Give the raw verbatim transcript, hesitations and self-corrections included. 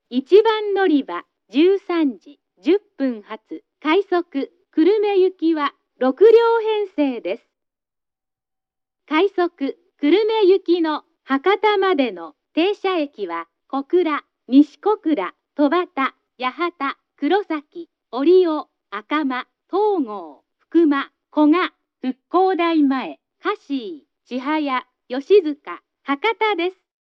一番乗り場じゅうさんじじゅっぷん発快速久留米行きはろく両編成です。快速久留米行きの博多までの停車駅は小倉、西小倉、戸端、八幡、黒崎、折尾、赤間、東郷、福間、古賀、復興台前、香椎、千早、吉塚、博多です。